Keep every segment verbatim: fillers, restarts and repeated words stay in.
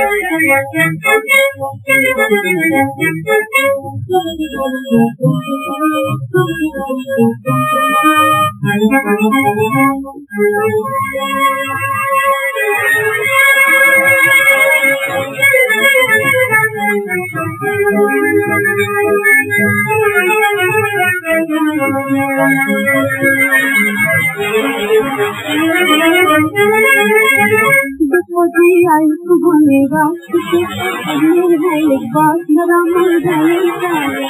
आई तू बोलेगा है एक बात मेरा मन जाएगा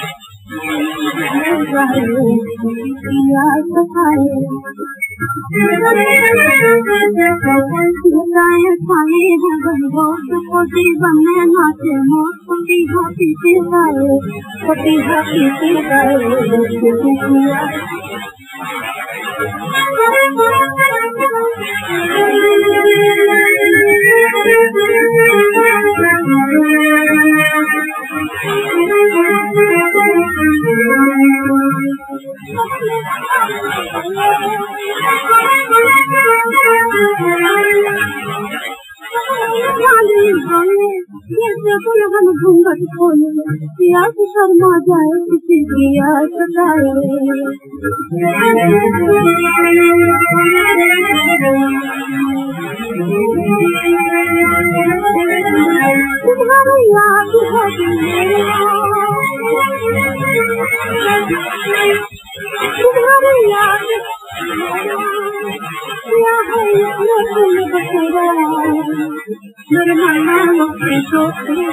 नाचे मोटी हाथी से गाए छोटी हाथी से गाए घूंघट खोले या तो शर्मा जाए किसी की याद सताए तुम्हारी याद तुम्हारी याद मेरे मना के सोते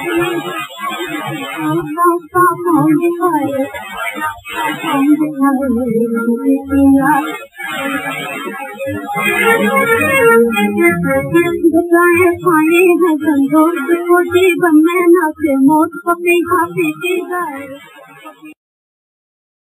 खाने हैं संतोष को जीवन में नाचे मौत पपी खाते के गाए।